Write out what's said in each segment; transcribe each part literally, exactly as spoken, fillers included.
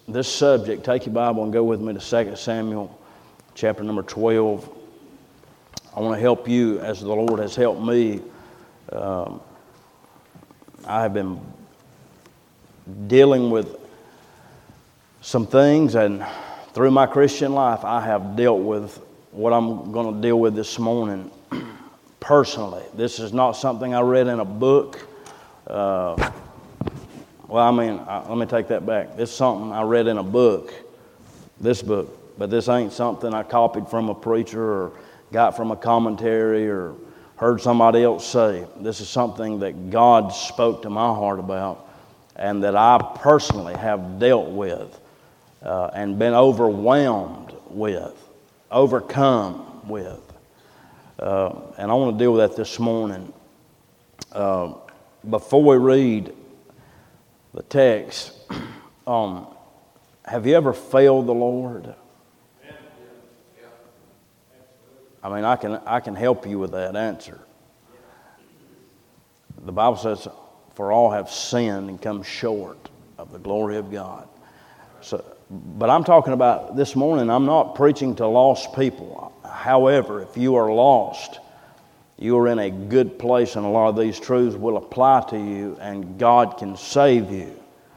this subject, take your Bible and go with me to Second Samuel chapter number twelve. I want to help you as the Lord has helped me. Um, I have been dealing with some things, and through my Christian life, I have dealt with what I'm going to deal with this morning personally. This is not something I read in a book. Uh, well, I mean, I, let me take that back. This is something I read in a book, this book, but this ain't something I copied from a preacher or got from a commentary or heard somebody else say. This is something that God spoke to my heart about and that I personally have dealt with uh, and been overwhelmed with, overcome with. Uh, and I want to deal with that this morning. Uh, before we read the text, um, have you ever failed the Lord? I mean, I can I can help you with that answer. The Bible says, "For all have sinned and come short of the glory of God." So, but I'm talking about this morning. I'm not preaching to lost people. However, if you are lost, you are in a good place, and a lot of these truths will apply to you, and God can save you.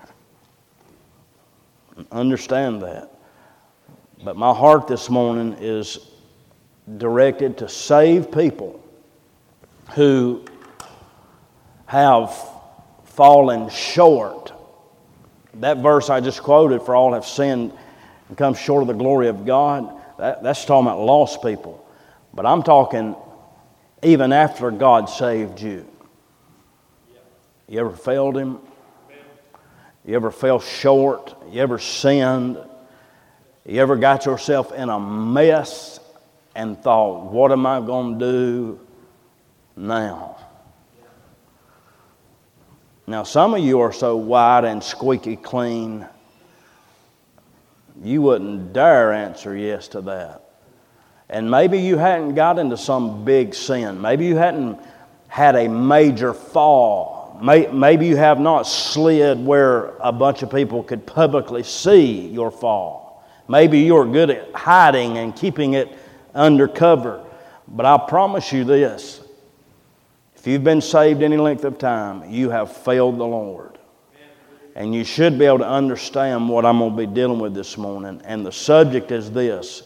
Understand that. But my heart this morning is directed to save people who have fallen short. That verse I just quoted, "For all have sinned and come short of the glory of God," that, that's talking about lost people. But I'm talking even after God saved you. You ever failed Him? You ever fell short? You ever sinned? You ever got yourself in a mess and thought, what am I going to do now? Now, some of you are so white and squeaky clean, you wouldn't dare answer yes to that. And maybe you hadn't got into some big sin. Maybe you hadn't had a major fall. Maybe you have not slid where a bunch of people could publicly see your fall. Maybe you're good at hiding and keeping it undercover. But I promise you this, if you've been saved any length of time, you have failed the Lord. And you should be able to understand what I'm going to be dealing with this morning. And the subject is this.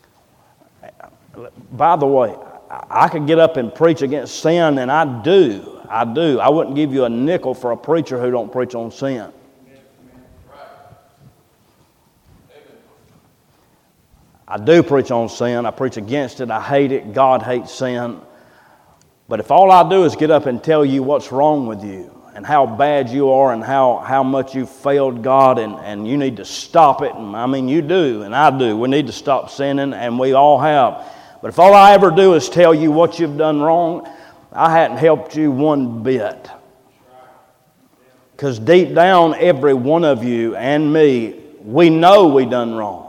By the way, I could get up and preach against sin, and I do. I do. I wouldn't give you a nickel for a preacher who don't preach on sin. I do preach on sin. I preach against it. I hate it. God hates sin. But if all I do is get up and tell you what's wrong with you and how bad you are and how, how much you've failed God and, and you need to stop it, and I mean you do and I do. We need to stop sinning, and we all have. But if all I ever do is tell you what you've done wrong, I hadn't helped you one bit. Because deep down, every one of you and me, we know we done wrong.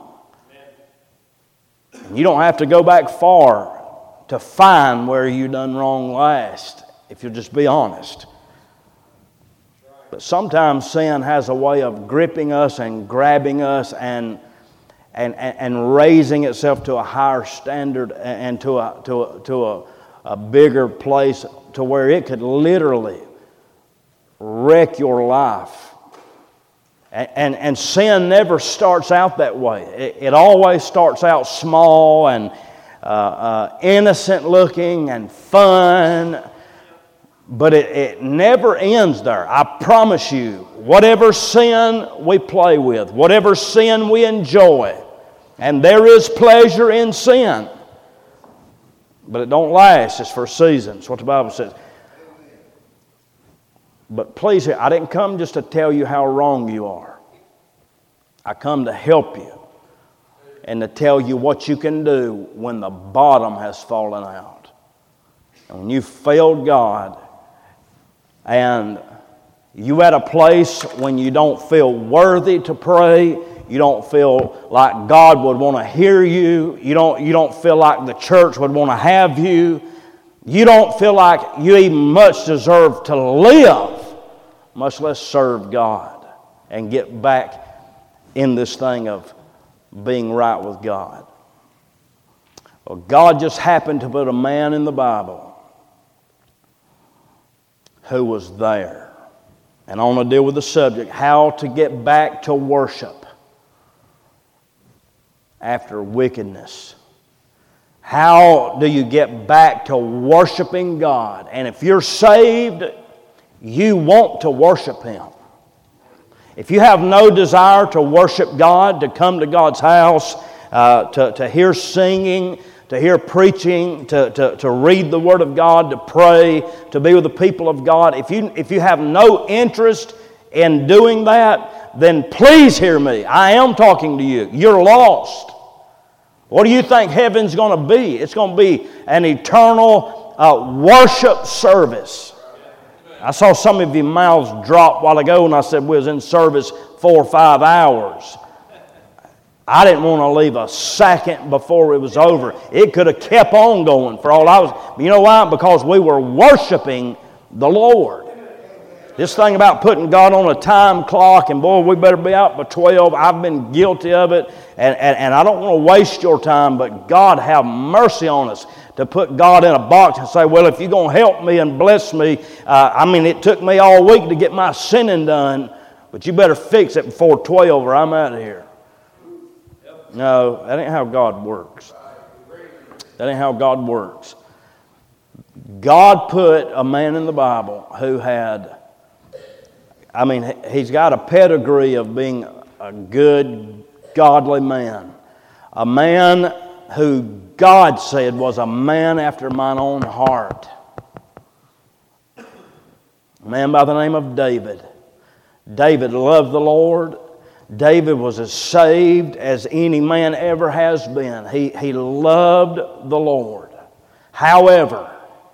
You don't have to go back far to find where you done wrong last, if you'll just be honest. But sometimes sin has a way of gripping us and grabbing us and and, and, and raising itself to a higher standard and to a to a, to a, a bigger place to where it could literally wreck your life. And, and, and sin never starts out that way. It, it always starts out small and uh, uh, innocent looking and fun, but it, it never ends there. I promise you, whatever sin we play with, whatever sin we enjoy, and there is pleasure in sin, but it don't last. It's for seasons. What the Bible says. But please, I didn't come just to tell you how wrong you are. I come to help you and to tell you what you can do when the bottom has fallen out. And when you failed God and you at a place when you don't feel worthy to pray, you don't feel like God would want to hear you, you don't, you don't feel like the church would want to have you, you don't feel like you even much deserve to live, much less serve God and get back in this thing of being right with God. Well, God just happened to put a man in the Bible who was there. And I want to deal with the subject, how to get back to worship after wickedness. How do you get back to worshiping God? And if you're saved, you want to worship Him. If you have no desire to worship God, to come to God's house, uh, to, to hear singing, to hear preaching, to, to, to read the Word of God, to pray, to be with the people of God, if you, if you have no interest in doing that, then please hear me. I am talking to you. You're lost. What do you think heaven's going to be? It's going to be an eternal uh, worship service. I saw some of your mouths drop a while ago when I said we was in service four or five hours. I didn't want to leave a second before it was over. It could have kept on going for all I was. You know why? Because we were worshiping the Lord. This thing about putting God on a time clock, and boy, we better be out by twelve. I've been guilty of it, and, and, and I don't want to waste your time, but God have mercy on us to put God in a box and say, well, if you're going to help me and bless me, uh, I mean, it took me all week to get my sinning done, but you better fix it before twelve or I'm out of here. No, that ain't how God works. That ain't how God works. God put a man in the Bible who had, I mean, he's got a pedigree of being a good, godly man. A man who God said was a man after mine own heart. A man by the name of David. David loved the Lord. David was as saved as any man ever has been. He, he loved the Lord. However,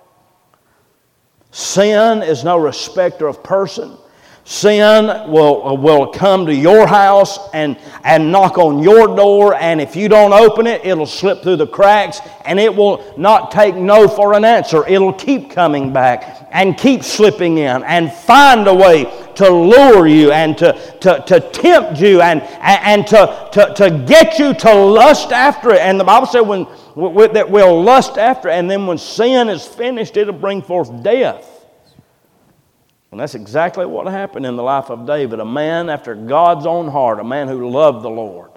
sin is no respecter of person. Sin will, will come to your house and, and knock on your door, and if you don't open it, it'll slip through the cracks, and it will not take no for an answer. It'll keep coming back and keep slipping in and find a way to lure you and to, to, to tempt you and, and to, to, to get you to lust after it. And the Bible said when, that we'll lust after it, and then when sin is finished, it'll bring forth death. And that's exactly what happened in the life of David, a man after God's own heart, a man who loved the Lord.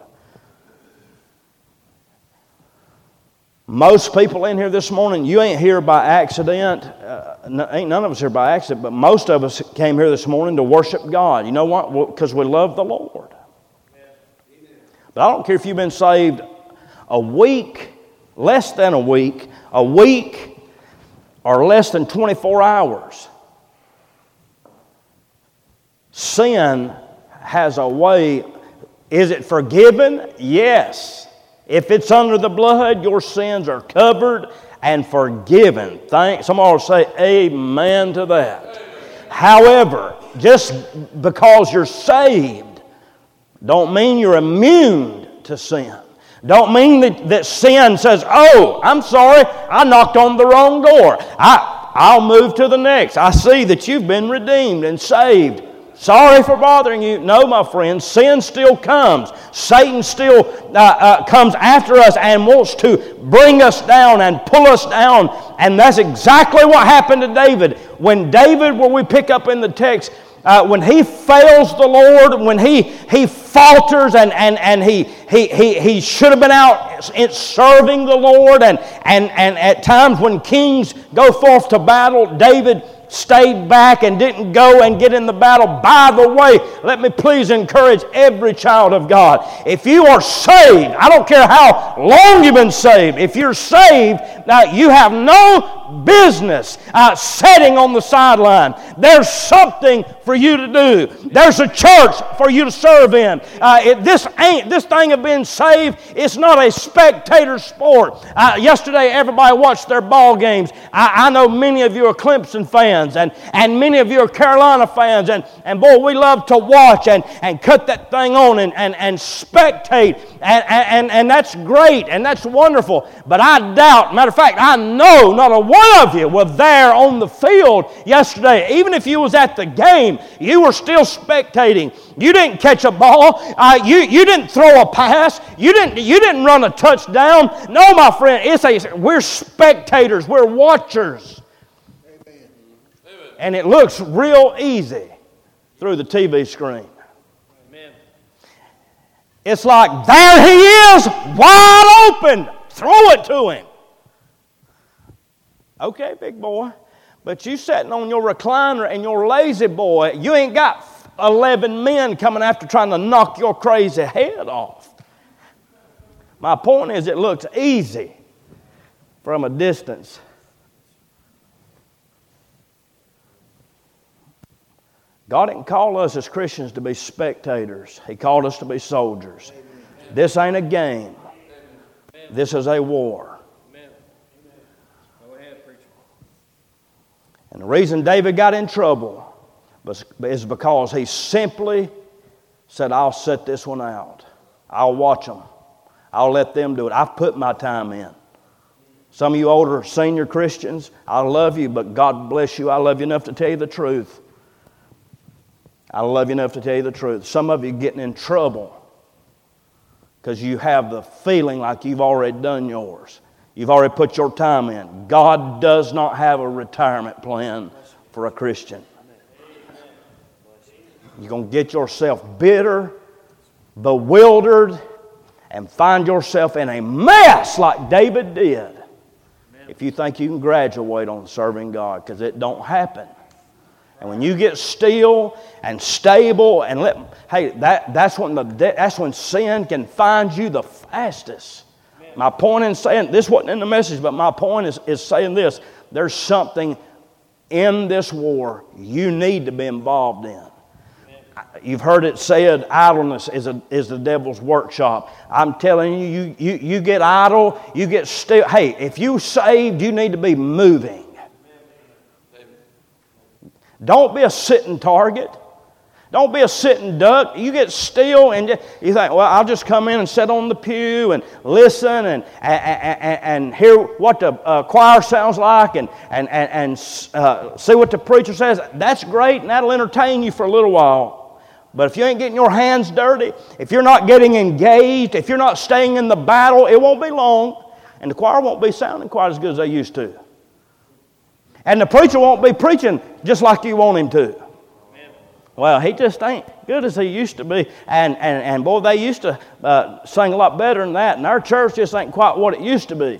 Most people in here this morning, you ain't here by accident. Uh, ain't none of us here by accident, but most of us came here this morning to worship God. You know what? Because we love the Lord. But I don't care if you've been saved a week, less than a week, a week, or less than twenty-four hours. Sin has a way. Is it forgiven? Yes. If it's under the blood, your sins are covered and forgiven. Thank, somebody will say amen to that. However, just because you're saved don't mean you're immune to sin. Don't mean that, that sin says, oh, I'm sorry, I knocked on the wrong door. I, I'll move to the next. I see that you've been redeemed and saved. Sorry for bothering you. No, my friends, sin still comes. Satan still uh, uh, comes after us and wants to bring us down and pull us down. And that's exactly what happened to David. When David, where we pick up in the text, uh, when he fails the Lord, when he, he falters and, and, and he, he, he, he should have been out serving the Lord. And, and, and at times when kings go forth to battle, David stayed back and didn't go and get in the battle. By the way, let me please encourage every child of God. If you are saved, I don't care how long you've been saved, if you're saved, now you have no business uh, sitting on the sideline. There's something for you to do. There's a church for you to serve in. Uh, it, this ain't this thing of being saved. It's not a spectator sport. Uh, yesterday, everybody watched their ball games. I, I know many of you are Clemson fans, and, and many of you are Carolina fans, and, and boy, we love to watch and, and cut that thing on and, and, and spectate, and, and, and that's great, and that's wonderful. But I doubt, matter of fact, I know not a one one of you were there on the field yesterday, even if you was at the game, you were still spectating. You didn't catch a ball. Uh, you, you didn't throw a pass. You didn't, you didn't run a touchdown. No, my friend, it's a, we're spectators. We're watchers. Amen. And it looks real easy through the T V screen. Amen. It's like, there he is, wide open. Throw it to him. Okay, big boy. But you sitting on your recliner and your lazy boy, you ain't got eleven men coming after trying to knock your crazy head off. My point is, it looks easy from a distance. God didn't call us as Christians to be spectators. He called us to be soldiers. Amen. This ain't a game. Amen. This is a war. Amen. Go ahead, preacher. And the reason David got in trouble is because he simply said, I'll set this one out. I'll watch them. I'll let them do it. I've put my time in. Some of you older senior Christians, I love you, but God bless you. I love you enough to tell you the truth. I love you enough to tell you the truth. Some of you getting in trouble because you have the feeling like you've already done yours. You've already put your time in. God does not have a retirement plan for a Christian. You're going to get yourself bitter, bewildered, and find yourself in a mess like David did if you think you can graduate on serving God, because it don't happen. And when you get still and stable and let, hey, that, that's when the that's when sin can find you the fastest. Amen. My point in saying, this wasn't in the message, but my point is, is saying this. There's something in this war you need to be involved in. Amen. You've heard it said, idleness is, a, is the devil's workshop. I'm telling you, you, you, you get idle, you get still. Hey, if you saved, you need to be moving. Don't be a sitting target. Don't be a sitting duck. You get still and you think, well, I'll just come in and sit on the pew and listen and, and, and, and hear what the uh, choir sounds like and, and, and, and uh, see what the preacher says. That's great, and that'll entertain you for a little while. But if you ain't getting your hands dirty, if you're not getting engaged, if you're not staying in the battle, it won't be long, and the choir won't be sounding quite as good as they used to. And the preacher won't be preaching just like you want him to. Amen. Well, he just ain't good as he used to be. And, and, and boy, they used to uh, sing a lot better than that. And our church just ain't quite what it used to be.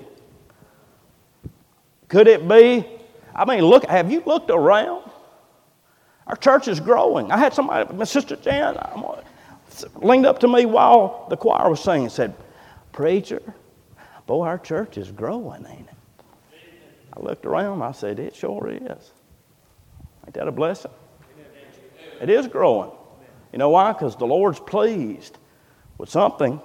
Could it be? I mean, look, have you looked around? Our church is growing. I had somebody, my sister Jan, leaned up to me while the choir was singing and said, "Preacher, boy, our church is growing, ain't it?" I looked around, I said, it sure is. Ain't that a blessing? It is growing. You know why? Because the Lord's pleased with something.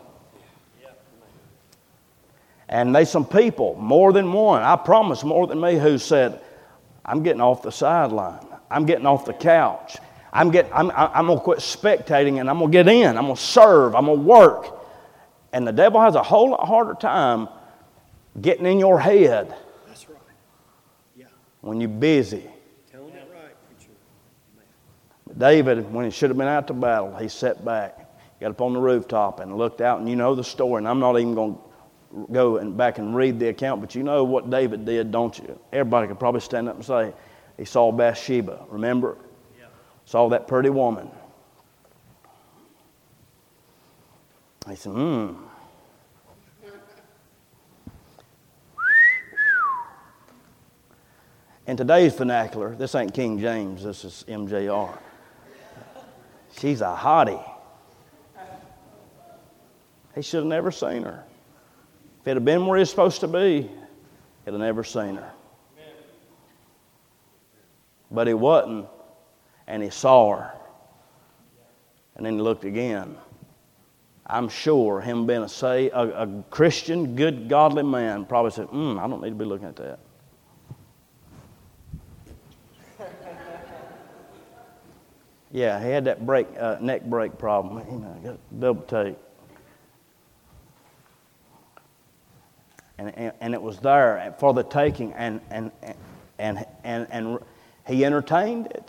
And there's some people, more than one, I promise more than me, who said, I'm getting off the sideline. I'm getting off the couch. I'm, getting, I'm, I'm going to quit spectating and I'm going to get in. I'm going to serve. I'm going to work. And the devil has a whole lot harder time getting in your head. When you're busy. Telling it right, preacher. David, when he should have been out to battle, he sat back, got up on the rooftop and looked out, and you know the story. And I'm not even going to go and back and read the account, but you know what David did, don't you? Everybody could probably stand up and say, he saw Bathsheba, remember? Yeah. Saw that pretty woman. He said, hmm. In today's vernacular, this ain't King James, this is M J R. She's a hottie. He should have never seen her. If it had been where he's supposed to be, he'd have never seen her. But he wasn't, and he saw her. And then he looked again. I'm sure him being a, say, a, a Christian, good, godly man probably said, hmm, I don't need to be looking at that. Yeah, he had that break, uh, neck break problem. You know, got double take. And, and, and it was there for the taking, and, and, and, and, and he entertained it.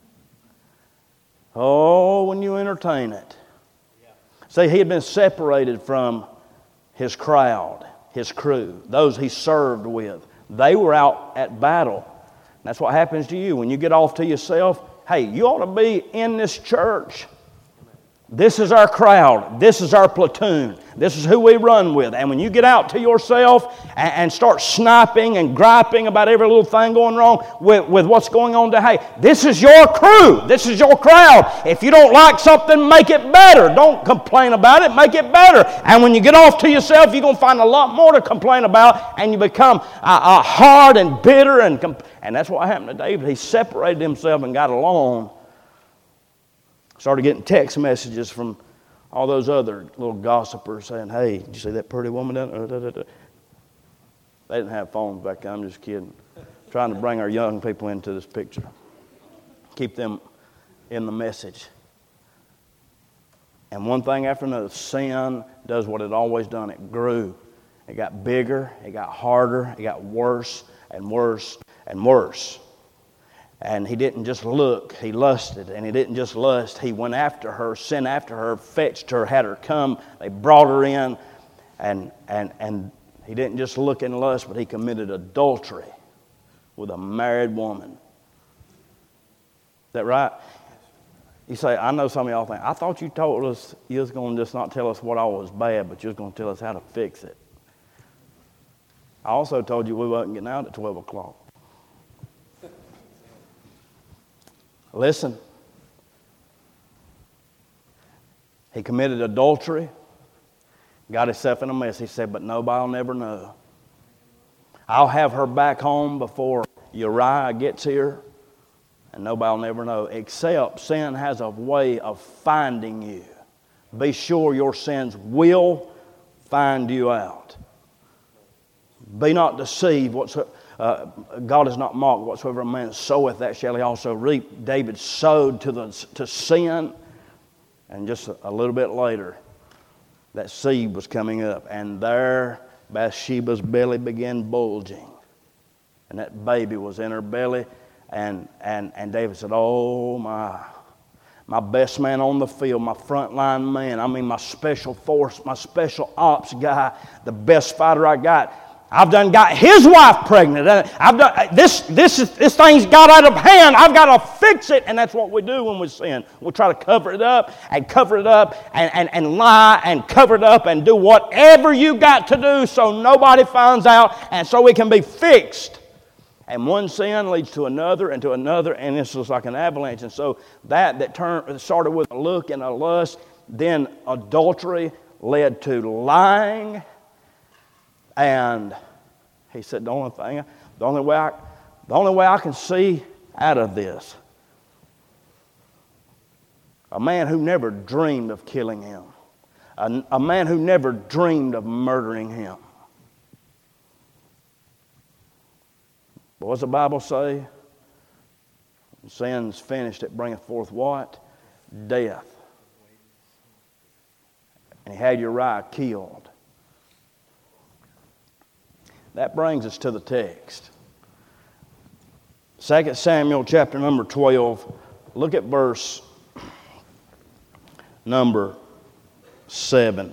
Oh, when you entertain it. See, he had been separated from his crowd, his crew, those he served with. They were out at battle. That's what happens to you when you get off to yourself. Hey, you ought to be in this church. This is our crowd. This is our platoon. This is who we run with. And when you get out to yourself and, and start sniping and griping about every little thing going wrong with, with what's going on today, hey, this is your crew. This is your crowd. If you don't like something, make it better. Don't complain about it. Make it better. And when you get off to yourself, you're going to find a lot more to complain about, and you become uh, uh, hard and bitter. And, comp- and that's what happened to David. He separated himself and got alone. Started getting text messages from all those other little gossipers saying, hey, did you see that pretty woman down there? They didn't have phones back then. I'm just kidding. Trying to bring our young people into this picture. Keep them in the message. And one thing after another, sin does what it always done. It grew. It got bigger. It got harder. It got worse and worse and worse. And he didn't just look, he lusted. And he didn't just lust, he went after her, sent after her, fetched her, had her come. They brought her in. And, and, and he didn't just look and lust, but he committed adultery with a married woman. Is that right? You say, I know some of y'all think, I thought you told us you was going to just not tell us what all was bad, but you was going to tell us how to fix it. I also told you we wasn't getting out at twelve o'clock. Listen, he committed adultery, got himself in a mess. He said, but nobody will never know. I'll have her back home before Uriah gets here, and nobody will never know, except sin has a way of finding you. Be sure your sins will find you out. Be not deceived whatsoever. Uh, God is not mocked. Whatsoever a man soweth, that shall he also reap. David sowed to the to sin, and just a, a little bit later, that seed was coming up, and there Bathsheba's belly began bulging, and that baby was in her belly, and and and David said, "Oh my, my best man on the field, my frontline man. I mean, my special force, my special ops guy, the best fighter I got." I've done got his wife pregnant. I've done this. This is this thing's got out of hand. I've got to fix it, and that's what we do when we sin. We try to cover it up and cover it up and, and, and lie and cover it up and do whatever you got to do so nobody finds out and so it can be fixed. And one sin leads to another and to another, and this was like an avalanche. And so that that turned started with a look and a lust, then adultery led to lying. And he said, the only thing, the only way I, the only way I can see out of this, a man who never dreamed of killing him, a, a man who never dreamed of murdering him. What does the Bible say? When sin's finished, it bringeth forth what? Death. And he had Uriah killed. That brings us to the text. Second Samuel chapter number twelve. Look at verse number seven.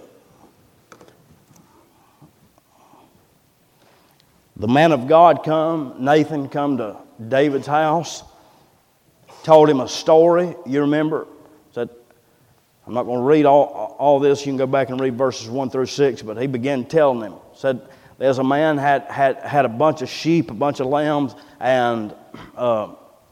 The man of God come, Nathan come to David's house, told him a story. You remember? Said, I'm not going to read all, all this. You can go back and read verses one through six. But he began telling him. Said, there's a man had, had, had a bunch of sheep, a bunch of lambs, and uh,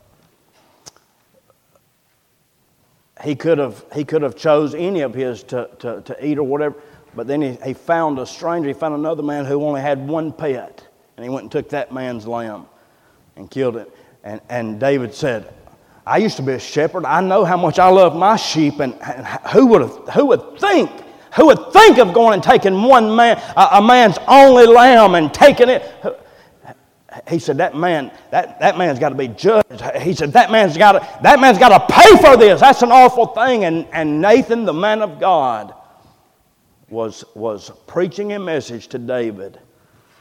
he could have he could have chose any of his to, to, to eat or whatever. But then he, he found a stranger. He found another man who only had one pet. And he went and took that man's lamb and killed it. And, and David said, I used to be a shepherd. I know how much I love my sheep. And, and who would have, who would think, who would think of going and taking one man, a, a man's only lamb and taking it? He said, that man, that, that man's got to be judged. He said, that man's got to, that man's got to pay for this. That's an awful thing. And, and Nathan, the man of God, was, was preaching a message to David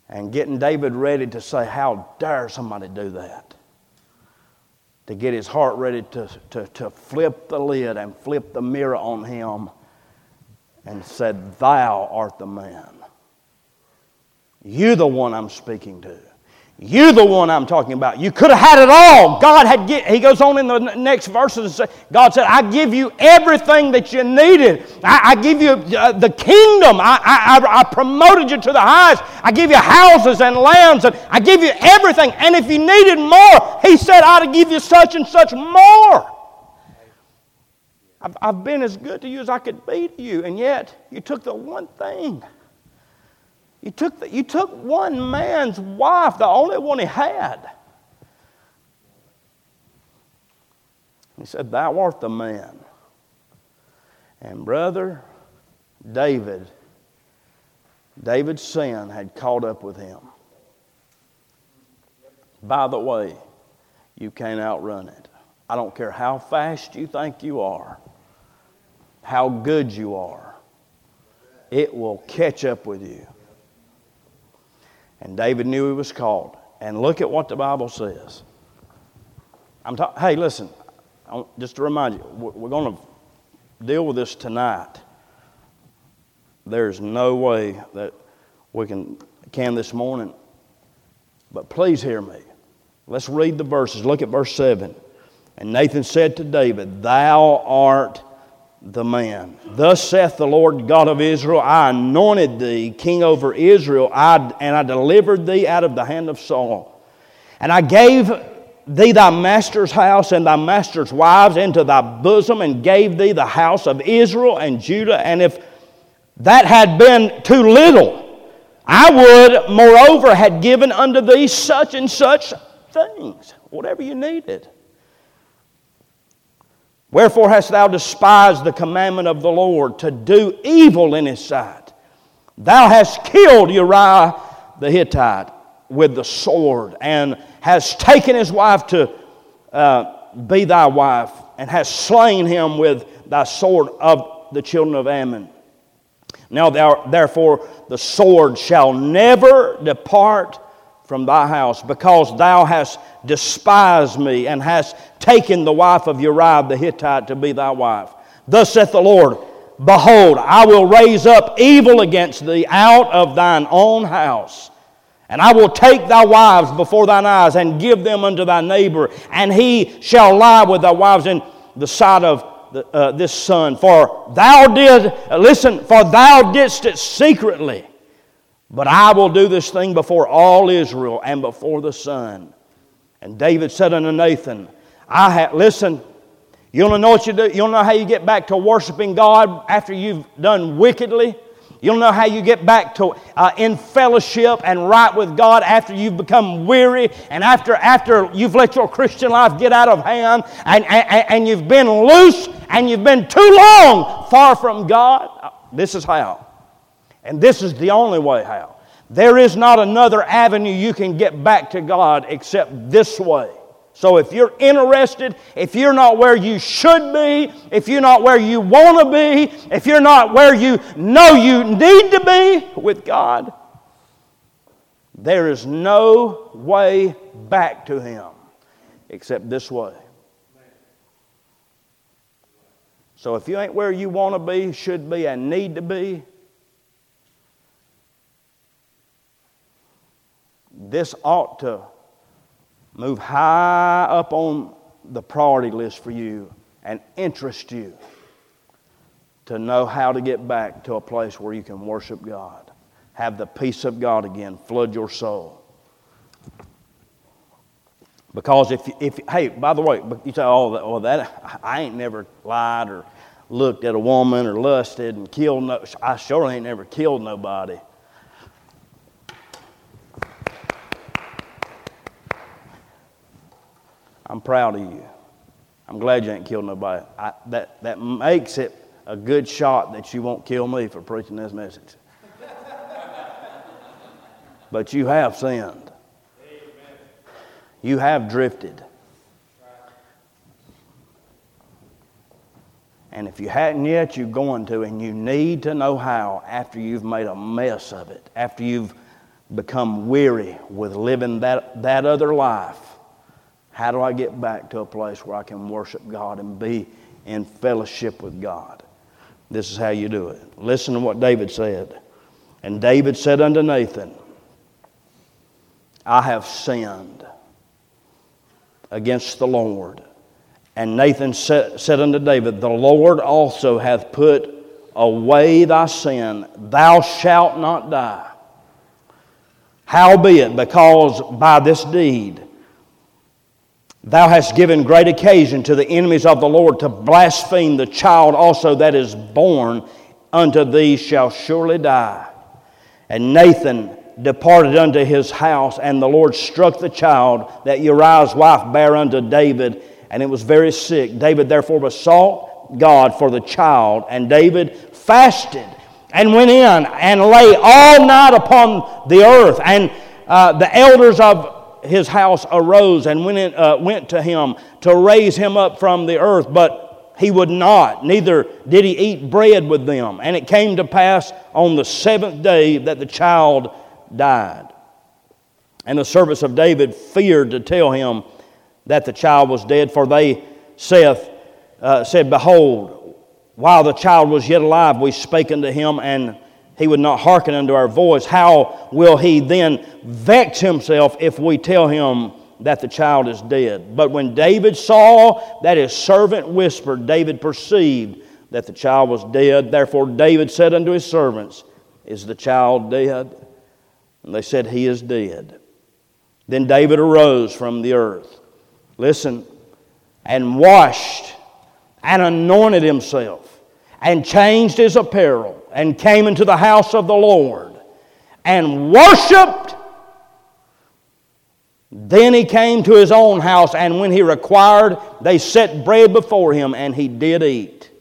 and getting David ready to say, how dare somebody do that? To get his heart ready to, to, to flip the lid and flip the mirror on him and said, thou art the man. You're the one I'm speaking to. You're the one I'm talking about. You could have had it all. God had get, he goes on in the next verses and says, God said, I give you everything that you needed. I, I give you uh, the kingdom. I, I, I promoted you to the highest. I give you houses and lands. And I give you everything. And if you needed more, he said, I'd give you such and such more. I've, I've been as good to you as I could be to you. And yet, you took the one thing. You took, the, you took one man's wife, the only one he had. He said, thou art the man. And brother, David, David's sin had caught up with him. By the way, you can't outrun it. I don't care how fast you think you are, how good you are. It will catch up with you. And David knew he was called. And look at what the Bible says. I'm ta- Hey, listen, just to remind you, we're going to deal with this tonight. There's no way that we can, can this morning. But please hear me. Let's read the verses. Look at verse seven. And Nathan said to David, thou art the man. Thus saith the Lord God of Israel, I anointed thee king over Israel, I, and I delivered thee out of the hand of Saul. And I gave thee thy master's house and thy master's wives into thy bosom, and gave thee the house of Israel and Judah. And if that had been too little, I would moreover had given unto thee such and such things, whatever you needed. Wherefore hast thou despised the commandment of the Lord to do evil in his sight? Thou hast killed Uriah the Hittite with the sword, and hast taken his wife to uh, be thy wife, and hast slain him with thy sword of the children of Ammon. Now thou, therefore the sword shall never depart from thy house, because thou hast despised me, and hast taken the wife of Uriah the Hittite to be thy wife. Thus saith the Lord, behold, I will raise up evil against thee out of thine own house, and I will take thy wives before thine eyes, and give them unto thy neighbor, and he shall lie with thy wives in the sight of the, uh, this son. For thou did, uh, listen, for thou didst it secretly, but I will do this thing before all Israel and before the sun. And David said unto Nathan, I have, listen, you want to know what you do? You want to know how you get back to worshiping God after you've done wickedly? You want to know how you get back to uh, in fellowship and right with God after you've become weary, and after, after you've let your Christian life get out of hand, and, and, and you've been loose, and you've been too long far from God? This is how. And this is the only way how. There is not another avenue you can get back to God except this way. So if you're interested, if you're not where you should be, if you're not where you want to be, if you're not where you know you need to be with God, there is no way back to Him except this way. So if you ain't where you want to be, should be, and need to be, this ought to move high up on the priority list for you and interest you to know how to get back to a place where you can worship God. Have the peace of God again flood your soul. Because if, if hey, by the way, you say, oh, that, well, that I ain't never lied or looked at a woman or lusted and killed no, I sure ain't never killed nobody. I'm proud of you. I'm glad you ain't killed nobody. I, that, that makes it a good shot that you won't kill me for preaching this message. But you have sinned. You have drifted. And if you hadn't yet, you're going to, and you need to know how after you've made a mess of it, after you've become weary with living that, that other life, how do I get back to a place where I can worship God and be in fellowship with God? This is how you do it. Listen to what David said. And David said unto Nathan, I have sinned against the Lord. And Nathan said, said unto David, the Lord also hath put away thy sin. Thou shalt not die. Howbeit, because by this deed thou hast given great occasion to the enemies of the Lord to blaspheme, the child also that is born unto thee shall surely die. And Nathan departed unto his house, and the Lord struck the child that Uriah's wife bare unto David, and it was very sick. David therefore besought God for the child, and David fasted and went in and lay all night upon the earth. And uh, the elders of his house arose and went, in, uh, went to him to raise him up from the earth, but he would not, neither did he eat bread with them. And it came to pass on the seventh day that the child died. And the servants of David feared to tell him that the child was dead, for they saith, uh, said, Behold, while the child was yet alive, we spake unto him, and he would not hearken unto our voice. How will he then vex himself if we tell him that the child is dead? But when David saw that his servant whispered, David perceived that the child was dead. Therefore David said unto his servants, Is the child dead? And they said, He is dead. Then David arose from the earth, listen, and washed and anointed himself, and changed his apparel, and came into the house of the Lord, and worshipped. Then he came to his own house, and when he required, they set bread before him, and he did eat.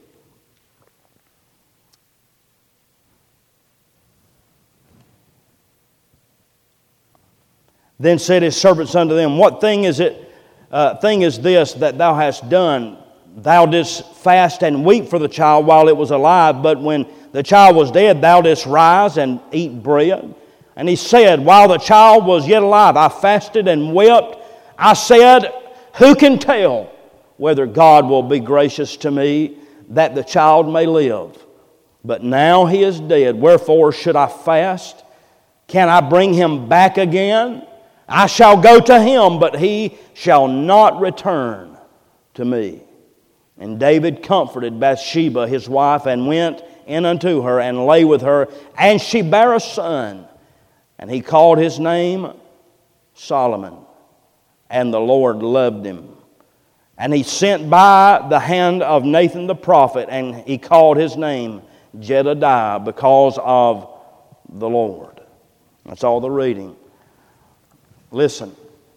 Then said his servants unto them, What thing is it? Uh, thing is this that thou hast done? Thou didst fast and weep for the child while it was alive, but when the child was dead, thou didst rise and eat bread. And he said, While the child was yet alive, I fasted and wept. I said, Who can tell whether God will be gracious to me, that the child may live? But now he is dead. Wherefore should I fast? Can I bring him back again? I shall go to him, but he shall not return to me. And David comforted Bathsheba his wife, and went in unto her, and lay with her, and she bare a son. And he called his name Solomon, and the Lord loved him. And he sent by the hand of Nathan the prophet, and he called his name Jedediah, because of the Lord. That's all the reading. Listen.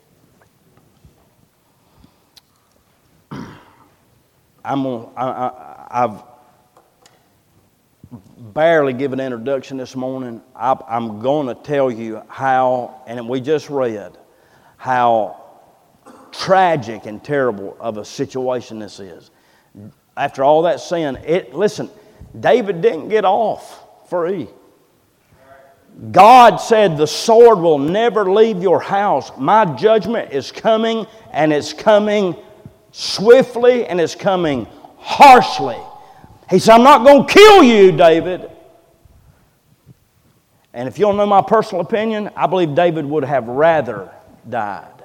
I'm gonna, I, I, I've barely given an introduction this morning. I, I'm going to tell you how, and we just read, how tragic and terrible of a situation this is. After all that sin, it, listen, David didn't get off free. God said, the sword will never leave your house. My judgment is coming, and it's coming swiftly, and it's coming harshly. He said, I'm not going to kill you, David. And if you'll know my personal opinion, I believe David would have rather died.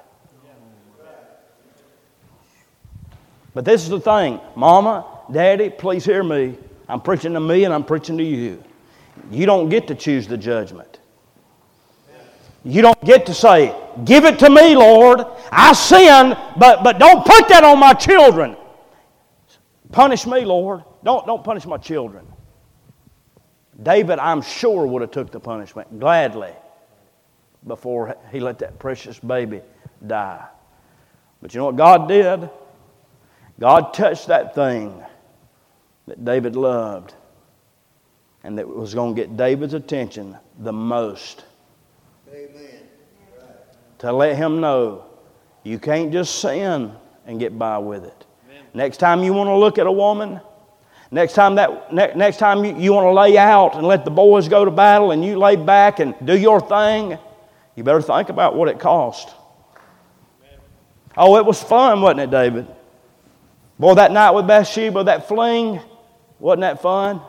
But this is the thing. Mama, Daddy, please hear me. I'm preaching to me and I'm preaching to you. You don't get to choose the judgment. You don't get to say, give it to me, Lord. I sinned, but, but don't put that on my children. Punish me, Lord. Don't, don't punish my children. David, I'm sure, would have took the punishment gladly before he let that precious baby die. But you know what God did? God touched that thing that David loved and that was going to get David's attention the most. Amen. To let him know you can't just sin and get by with it. Amen. Next time you want to look at a woman, next time that ne- next time you, you want to lay out and let the boys go to battle and you lay back and do your thing, You better think about what it cost. Oh, it was fun, wasn't it, David? Boy, that night with Bathsheba, that fling, wasn't that fun?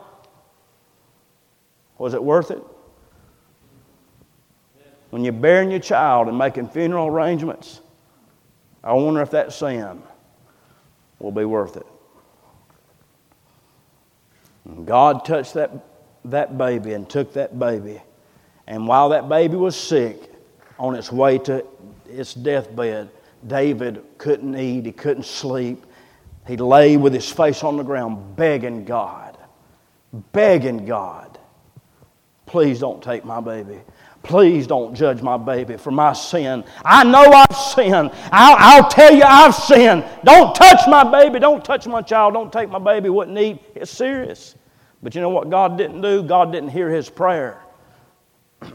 Was it worth it? When you're burying your child and making funeral arrangements, I wonder if that sin will be worth it. And God touched that, that baby and took that baby. And while that baby was sick, on its way to its deathbed, David couldn't eat, he couldn't sleep. He lay with his face on the ground, begging God, begging God, please don't take my baby. Please don't judge my baby for my sin. I know I've sinned. I'll, I'll tell you I've sinned. Don't touch my baby. Don't touch my child. Don't take my baby. Wouldn't eat. It's serious. But you know what God didn't do? God didn't hear his prayer. Is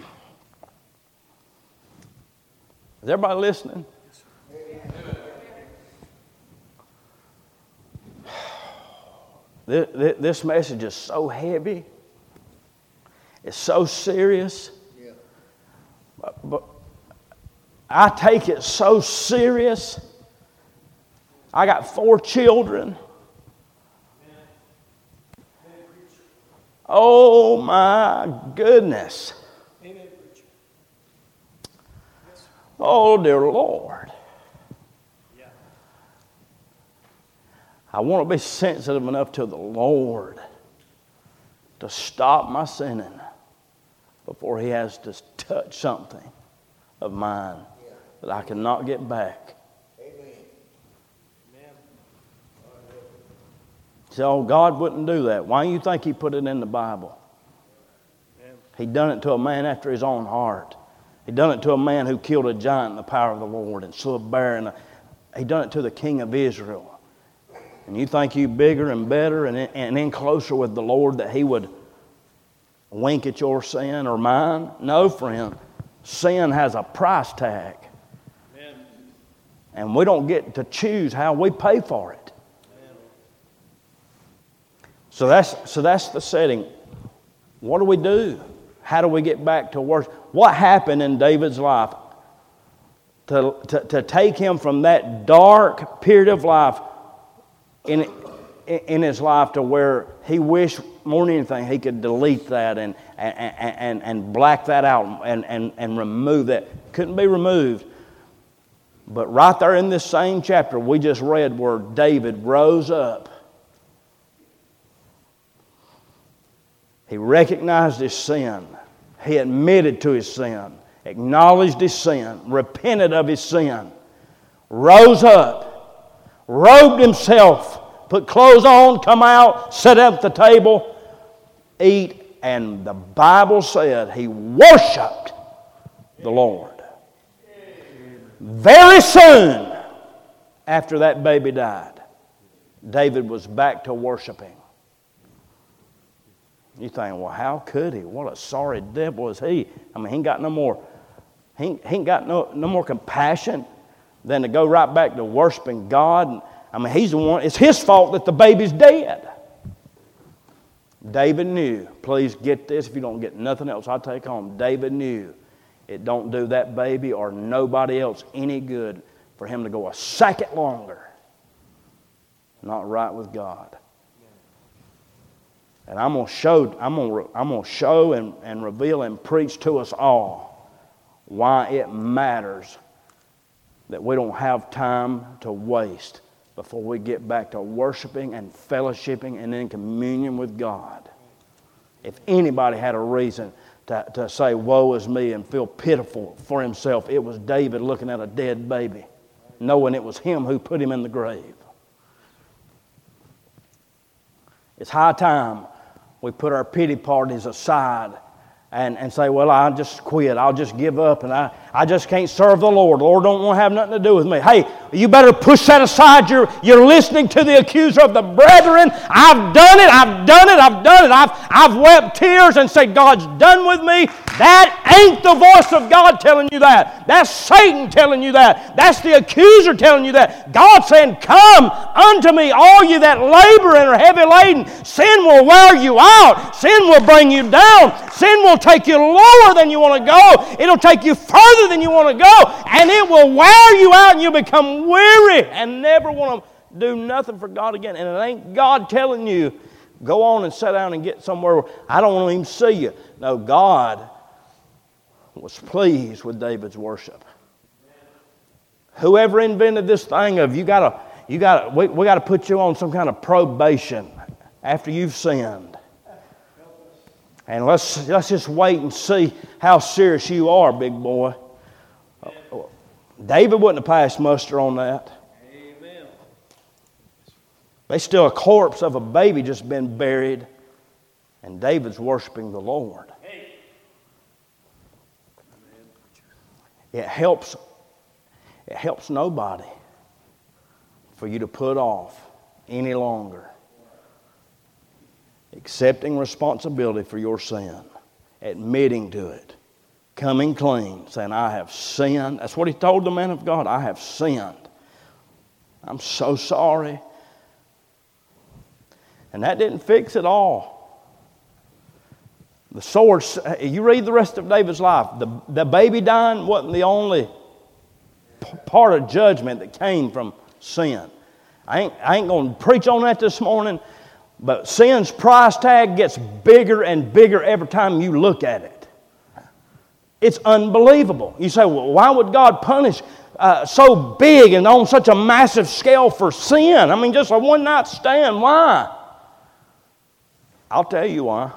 everybody listening? This message is so heavy. It's so serious. But, but I take it so serious. I got four children. Oh my goodness. Oh dear Lord. I want to be sensitive enough to the Lord to stop my sinning before he has to touch something of mine that I cannot get back. Amen. So God wouldn't do that. Why do you think he put it in the Bible? He done it to a man after his own heart. He done it to a man who killed a giant in the power of the Lord and slew a bear. And a, he done it to the king of Israel. And you think you bigger and better and, and in closer with the Lord that he would wink at your sin or mine? No, friend. Sin has a price tag. Amen. And we don't get to choose how we pay for it. Amen. So that's, so that's the setting. What do we do? How do we get back to worship? What happened in David's life to, to, to take him from that dark period of life in, in his life to where he wished more than anything he could delete that and, and, and, and black that out and, and, and remove that? Couldn't be removed. But right there in this same chapter we just read where David rose up. He recognized his sin. He admitted to his sin, acknowledged his sin, repented of his sin, rose up, robed himself, put clothes on, come out, sit at the table, eat, and the Bible said he worshiped the Lord. Very soon after that baby died, David was back to worshiping. You think, well, how could he? What a sorry devil is he? I mean, he ain't got no more, he ain't, he ain't got no, no more compassion than to go right back to worshiping God. I mean, he's the one, it's his fault that the baby's dead. David knew, please get this, if you don't get nothing else, I'll take home. David knew it don't do that baby or nobody else any good for him to go a second longer not right with God. And I'm going to show, I'm going to, I'm going to show and, and reveal and preach to us all why it matters that we don't have time to waste before we get back to worshiping and fellowshipping and in communion with God. If anybody had a reason to, to say, woe is me, and feel pitiful for himself, it was David looking at a dead baby, knowing it was him who put him in the grave. It's high time we put our pity parties aside and, and say, well, I'll just quit. I'll just give up and I, I just can't serve the Lord. The Lord don't want to have nothing to do with me. Hey, you better push that aside. You're, you're listening to the accuser of the brethren. I've done it. I've done it. I've done it. I've, I've wept tears and said, God's done with me. That ain't the voice of God telling you that. That's Satan telling you that. That's the accuser telling you that. God's saying, come unto me, all you that labor and are heavy laden. Sin will wear you out. Sin will bring you down. Sin will take you lower than you want to go. It'll take you further than you want to go. And it will wear you out and you'll become weary and never want to do nothing for God again. And it ain't God telling you, go on and sit down and get somewhere where I don't want to even see you. No, God was pleased with David's worship. Whoever invented this thing of you gotta, you gotta, we, we gotta put you on some kind of probation after you've sinned, and let's let's just wait and see how serious you are, big boy. David wouldn't have passed muster on that. Amen. They still a corpse of a baby just been buried, and David's worshiping the Lord. It helps, it helps nobody for you to put off any longer accepting responsibility for your sin, admitting to it, coming clean, saying, I have sinned. That's what he told the man of God. I have sinned. I'm so sorry. And that didn't fix it all. The sword, you read the rest of David's life, the, the baby dying wasn't the only p- part of judgment that came from sin. I ain't, I ain't going to preach on that this morning, but sin's price tag gets bigger and bigger every time you look at it. It's unbelievable. You say, well, why would God punish uh, so big and on such a massive scale for sin? I mean, just a one-night stand. Why? I'll tell you why.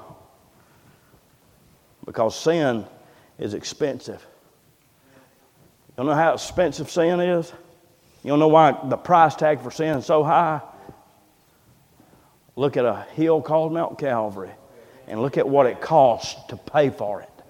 Because sin is expensive. You don't know how expensive sin is? You don't know why the price tag for sin is so high? Look at a hill called Mount Calvary and look at what it costs to pay for it.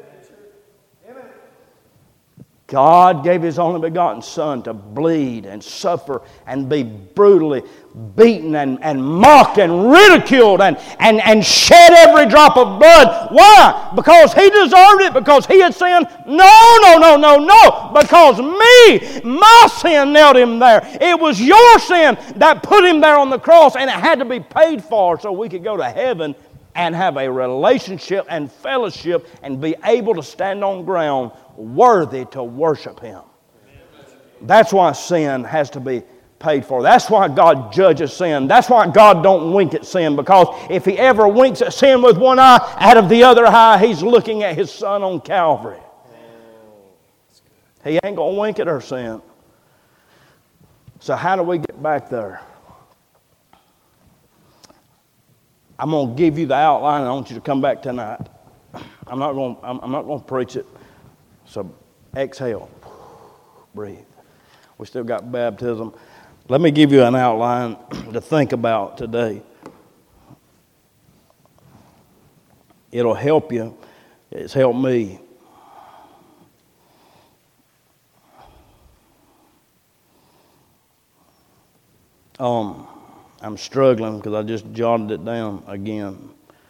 God gave His only begotten Son to bleed and suffer and be brutally beaten and, and mocked and ridiculed and, and, and shed every drop of blood. Why? Because He deserved it? Because He had sinned? No, no, no, no, no. Because me, my sin nailed Him there. It was your sin that put Him there on the cross, and it had to be paid for so we could go to heaven and have a relationship and fellowship and be able to stand on ground worthy to worship Him. That's why sin has to be paid for. That's why God judges sin. That's why God don't wink at sin, because if He ever winks at sin with one eye, out of the other eye He's looking at His Son on Calvary. He ain't going to wink at our sin. So how do we get back there? I'm going to give you the outline, and I want you to come back tonight. I'm not going I'm, I'm not going to preach it. So exhale. Breathe. We still got baptism. Let me give you an outline to think about today. It'll help you. It's helped me. Um, I'm struggling because I just jotted it down again.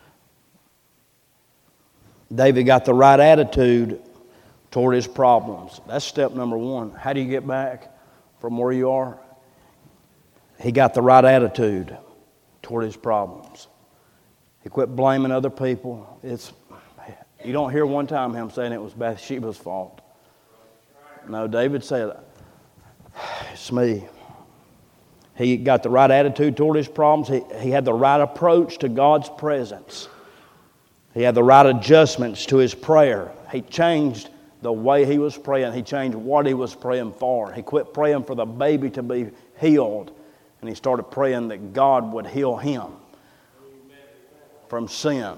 David got the right attitude toward his problems. That's step number one. How do you get back from where you are? He got the right attitude toward his problems. He quit blaming other people. It's you don't hear one time him saying it was Bathsheba's fault. No, David said, it's me. He got the right attitude toward his problems. He, he had the right approach to God's presence. He had the right adjustments to his prayer. He changed the way he was praying. He changed what he was praying for. He quit praying for the baby to be healed, and he started praying that God would heal him from sin.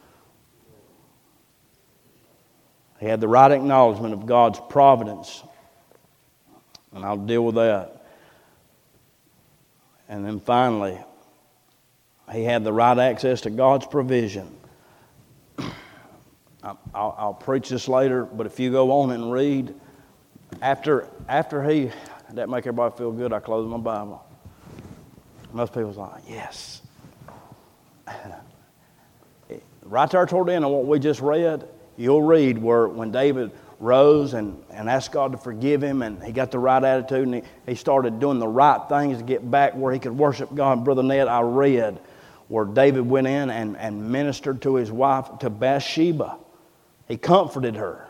He had the right acknowledgement of God's providence, and I'll deal with that. And then finally, he had the right access to God's provision. I'll, I'll preach this later, but if you go on and read, after after he, that make everybody feel good, I close my Bible. Most people's like, yes. Right there toward the end of what we just read, you'll read where when David rose and, and asked God to forgive him, and he got the right attitude, and he, he started doing the right things to get back where he could worship God. Brother Ned, I read where David went in and, and ministered to his wife, to Bathsheba. He comforted her.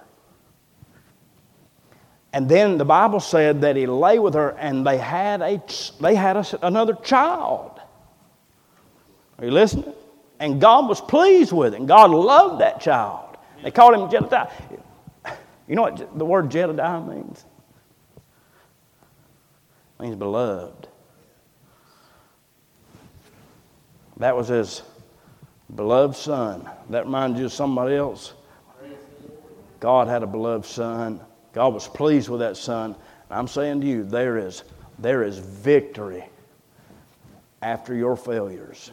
And then the Bible said that he lay with her, and they had a they had a, another child. Are you listening? And God was pleased with it. And God loved that child. They called him Jedediah. You know what the word Jedediah means? It means beloved. That was his beloved son. That reminds you of somebody else? God had a beloved son. God was pleased with that son. And I'm saying to you, there is, there is victory after your failures.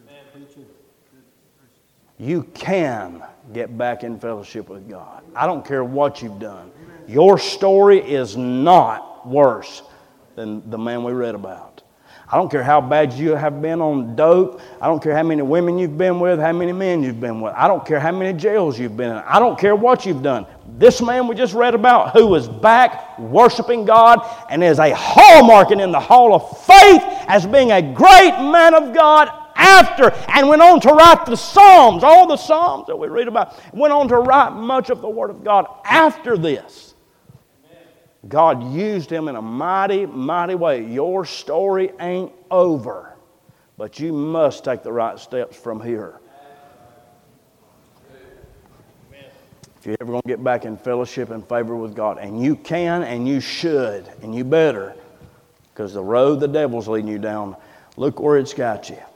You can get back in fellowship with God. I don't care what you've done. Your story is not worse than the man we read about. I don't care how bad you have been on dope. I don't care how many women you've been with, how many men you've been with. I don't care how many jails you've been in. I don't care what you've done. This man we just read about, who was back worshiping God and is a hallmarking in the hall of faith as being a great man of God after, and went on to write the Psalms, all the Psalms that we read about, went on to write much of the Word of God after this. God used him in a mighty, mighty way. Your story ain't over, but you must take the right steps from here. If you're ever going to get back in fellowship and favor with God, and you can and you should, and you better, because the road the devil's leading you down, look where it's got you.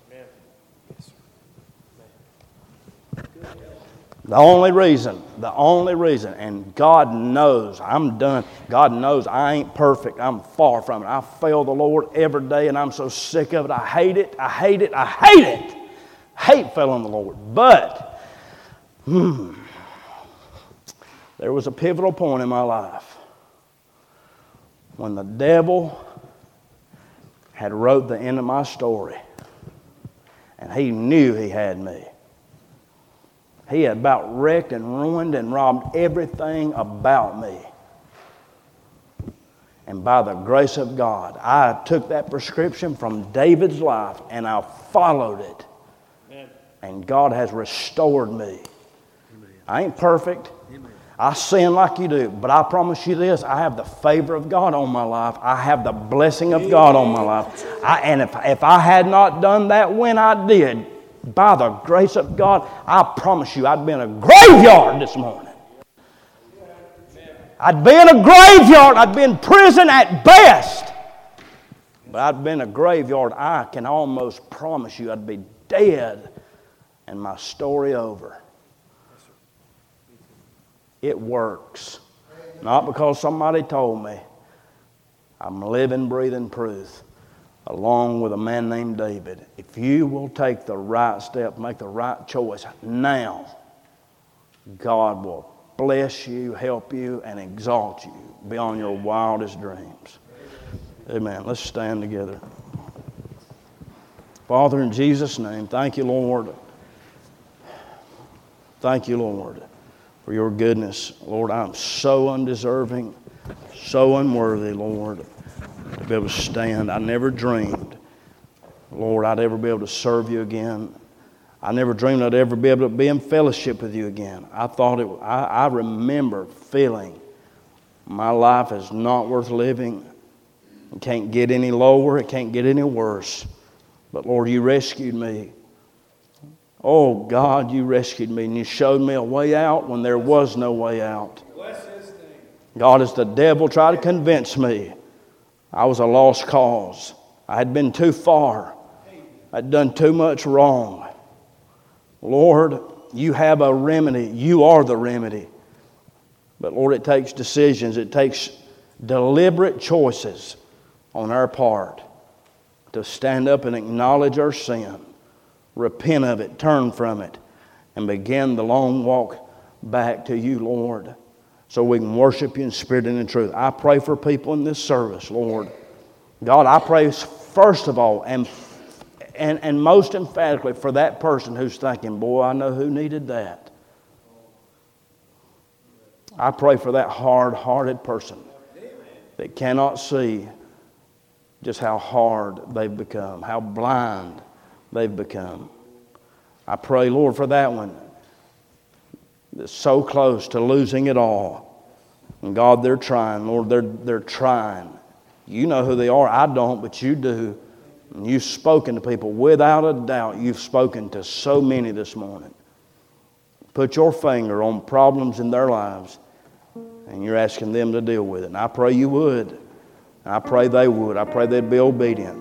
The only reason, the only reason, and God knows I'm done. God knows I ain't perfect. I'm far from it. I fail the Lord every day, and I'm so sick of it. I hate it. I hate it. I hate it. I hate failing the Lord. But, hmm, there was a pivotal point in my life when the devil had wrote the end of my story, and he knew he had me. He had about wrecked and ruined and robbed everything about me. And by the grace of God, I took that prescription from David's life and I followed it. Amen. And God has restored me. Amen. I ain't perfect. Amen. I sin like you do. But I promise you this, I have the favor of God on my life. I have the blessing of God on my life. I, and if, if I had not done that when I did, by the grace of God, I promise you I'd be in a graveyard this morning. I'd be in a graveyard. I'd be in prison at best. But I'd be in a graveyard. I can almost promise you I'd be dead and my story over. It works. Not because somebody told me. I'm living, breathing proof. Along with a man named David. If you will take the right step, make the right choice now, God will bless you, help you, and exalt you beyond your wildest dreams. Amen. Let's stand together. Father, in Jesus' name, thank you, Lord. Thank you, Lord, for your goodness. Lord, I'm so undeserving, so unworthy, Lord, to be able to stand. I never dreamed, Lord, I'd ever be able to serve you again. I never dreamed I'd ever be able to be in fellowship with you again. I thought it, I, I remember feeling my life is not worth living. It can't get any lower. It can't get any worse. But Lord, you rescued me. Oh God, you rescued me and you showed me a way out when there was no way out. God, as the devil tried to convince me I was a lost cause. I had been too far. I'd done too much wrong. Lord, you have a remedy. You are the remedy. But Lord, it takes decisions. It takes deliberate choices on our part to stand up and acknowledge our sin, repent of it, turn from it, and begin the long walk back to you, Lord, so we can worship you in spirit and in truth. I pray for people in this service, Lord. God, I pray first of all and, and, and most emphatically for that person who's thinking, boy, I know who needed that. I pray for that hard-hearted person that cannot see just how hard they've become, how blind they've become. I pray, Lord, for that one that's so close to losing it all. And God, they're trying. Lord, they're, they're trying. You know who they are. I don't, but you do. And you've spoken to people. Without a doubt, you've spoken to so many this morning. Put your finger on problems in their lives, and you're asking them to deal with it. And I pray you would. And I pray they would. I pray they'd be obedient.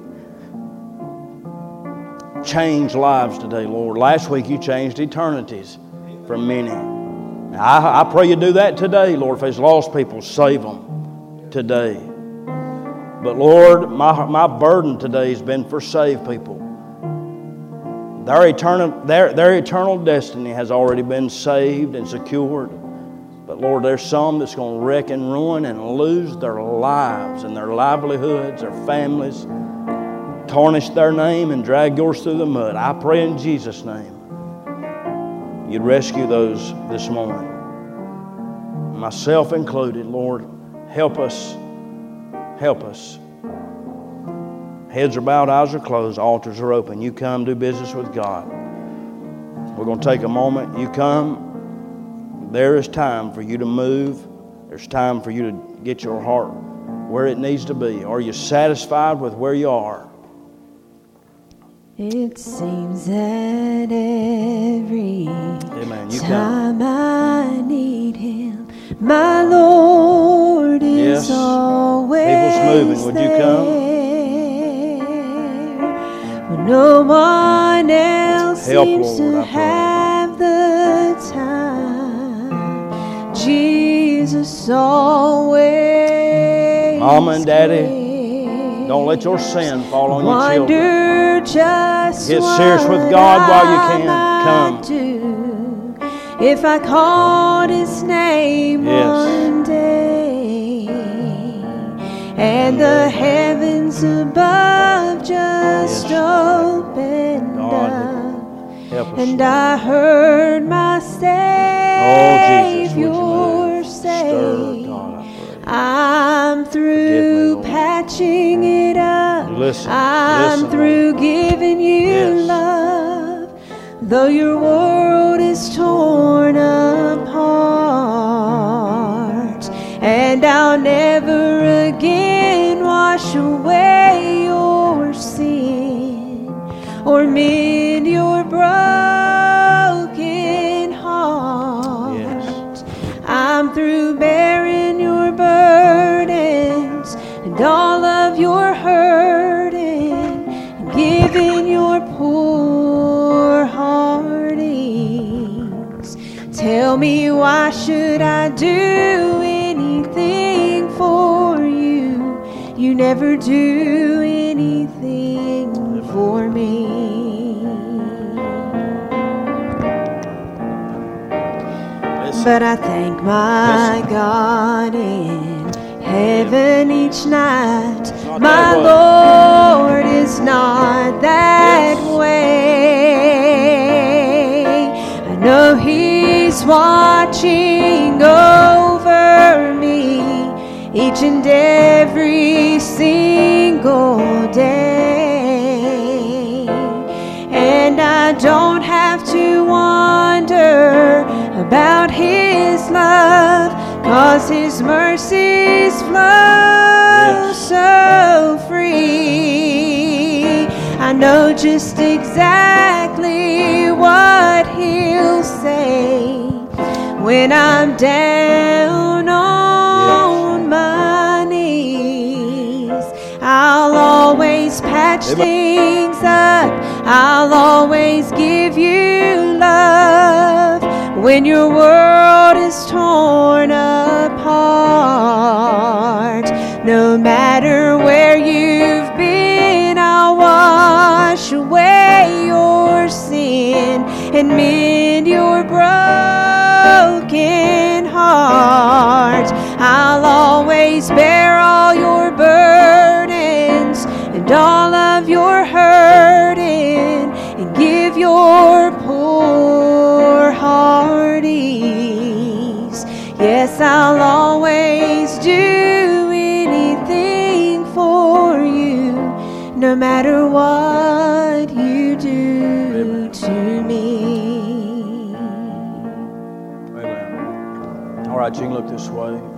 Change lives today, Lord. Last week you changed eternities for many. I, I pray you do that today, Lord. If there's lost people, save them today. But Lord, my, my burden today has been for saved people. Their eternal, their, their eternal destiny has already been saved and secured. But Lord, there's some that's going to wreck and ruin and lose their lives and their livelihoods, their families, tarnish their name and drag yours through the mud. I pray in Jesus' name you'd rescue those this morning. Myself included, Lord, help us. Help us. Heads are bowed, eyes are closed, altars are open. You come, do business with God. We're going to take a moment. You come. There is time for you to move. There's time for you to get your heart where it needs to be. Are you satisfied with where you are? It seems that every Amen. You time come. I need Him, my Lord is Yes. always People's moving. Would you come? there. When no one else Help, seems Lord, to I pray. have the time, Jesus always. Mama and Daddy, cares. don't let your sin fall on your Wonder children. just Get serious with God while you can. I Come. might do if I called His name Yes. one day, and the heavens above just Yes. opened God, up, help us, and Lord. I heard my Oh, Jesus, would you move? Savior Stir, say, God, I pray. I'm Forgive me, through Lord. patching it up. Listen, I'm listen, through giving you Yes. love. Though your world is torn apart, and I'll never again wash away your sin or mend your broken heart. Yes. I'm through bearing your burdens and all of your hurting, and giving your poor heartings. Tell me, why should I do anything for you? You never do anything for me. Listen. But I thank my Listen. God in heaven each night. not My that Lord is not that Yes. way. I know He's watching over me each and every single day, and I don't have to wonder about His love, 'cause His mercies flow Yes. so free. I know just exactly what He'll say when I'm down on my knees. I'll always patch Amen. things up. I'll always give you love when your world is torn apart. No matter where you've been, I'll wash away your sin and mend your broken heart. I'll always bear all your burdens and all of your hurting, and give your poor hearties. Yes, Yes, I'll always do anything for you, no matter what you do to me. Amen. All right, you can look this way.